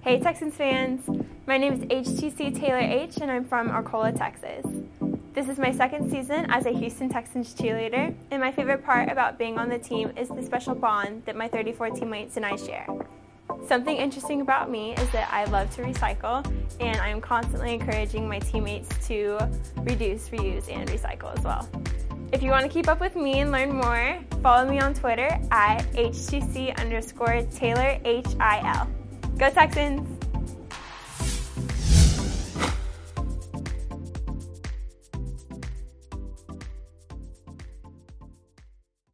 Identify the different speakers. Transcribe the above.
Speaker 1: Hey Texans fans! My name is HTC Taylor H and I'm from Arcola, Texas. This is my second season as a Houston Texans cheerleader, and my favorite part about being on the team is the special bond that my 34 teammates and I share. Something interesting about me is that I love to recycle, and I am constantly encouraging my teammates to reduce, reuse, and recycle as well. If you want to keep up with me and learn more, follow me on Twitter at HTC_TaylorHIL. Go Texans!